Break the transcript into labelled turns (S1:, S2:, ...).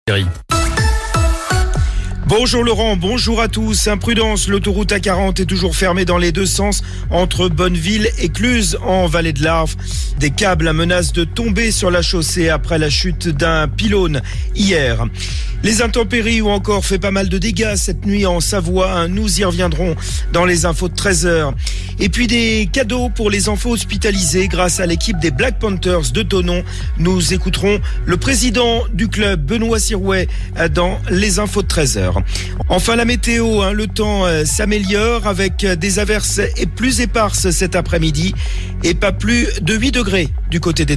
S1: Bonjour Laurent, bonjour à tous. Imprudence, l'autoroute A40 est toujours fermée dans les deux sens entre Bonneville et Cluses en vallée de l'Arve. Des câbles menacent de tomber sur la chaussée après la chute d'un pylône hier. Les intempéries ont encore fait pas mal de dégâts cette nuit en Savoie. Nous y reviendrons dans les infos de 13h. Et puis des cadeaux pour les enfants hospitalisés grâce à l'équipe des Black Panthers de Thonon. Nous écouterons le président du club, Benoît Sirouet, dans les infos de 13h. Enfin la météo, le temps s'améliore avec des averses et plus éparses cet après-midi et pas plus de 8 degrés du côté des